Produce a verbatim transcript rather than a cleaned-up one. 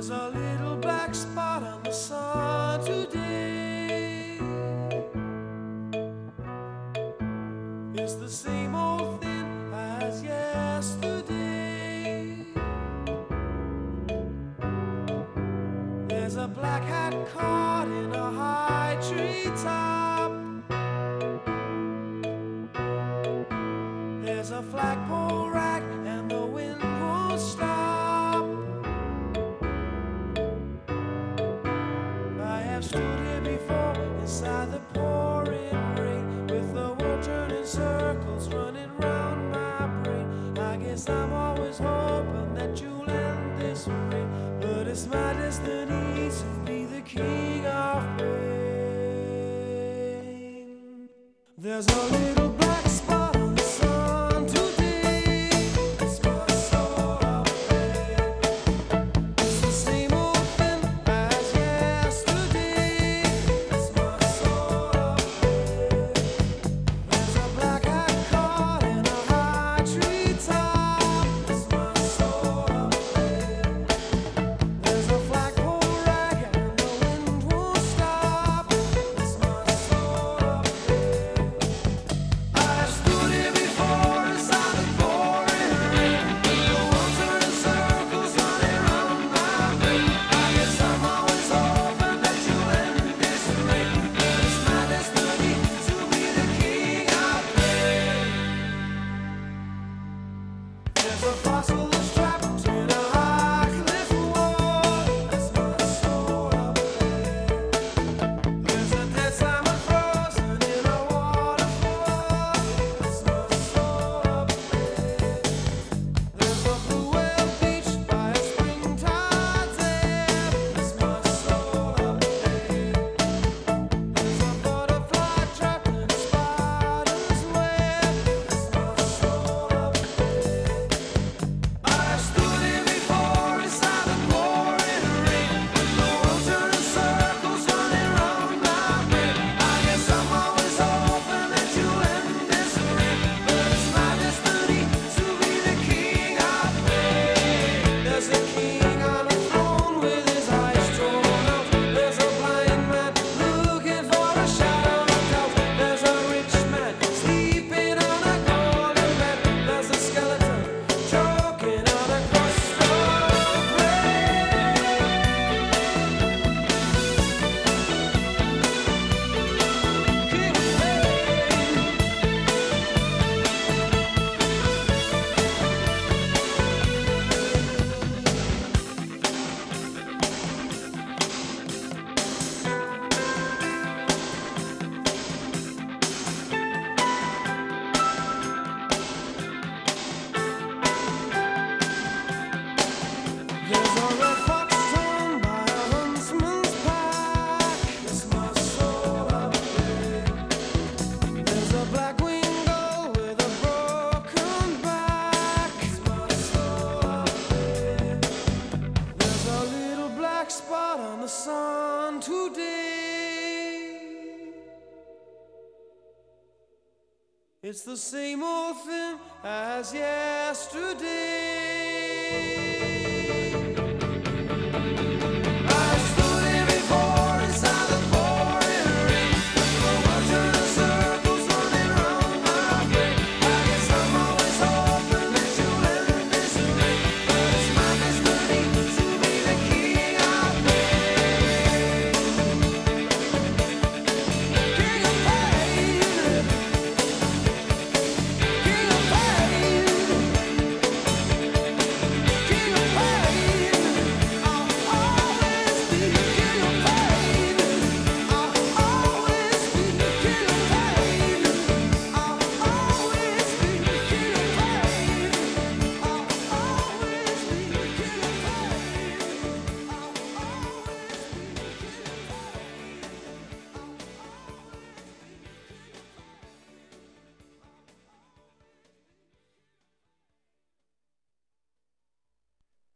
There's a little black spot on the sun today. It's the same old thing as yesterday. There's a black hat caught in a high tree top. There's a flagpole rack and the wind won't stop. I have stood here before inside the pouring rain, with the world turning circles running round my brain. I guess I'm always hoping that you'll end this way, but it's my destiny to be the king of pain. There's a little black spot on the sun today. It's my soul of pain. It's the same old thing as yesterday. It's my soul of pain. There's a black hat caught in a high tree top. It's my soul of pain. There's a flagpole rag and the wind won't stop. It's my soul of pain. I stood here before inside the pouring rain, with the world turning circles running round my brain. I guess I'm always hoping that you'll end this rain, but it's my destiny to be the king of pain. There's a fossil that's trapped in a high cliff wall. That's my soul of pain. There's a dead salmon frozen in a waterfall. That's my soul of pain. There's a blue whale beached by a springtide ebb. That's my soul of pain. There's a butterfly trapped in a spider's web. That's my soul of pain. I stood here before inside the pouring rain, with the world turning circles running round my brain. I guess I'm always hoping that you'll end this rain, but it's my destiny to be the king of pain. There's a king on a throne with his eyes torn out. There's a blind man looking for a shadow of doubt. There's a rich man sleeping on a golden bed. There's a skeleton choking on a crust of bread. King of pain. There's a red fox torn by a huntsman's pack. It's my soul of pain. There's a black winged gull with a broken back. It's my soul of pain. There's a little black spot on the sun today. It's the same old thing as yesterday.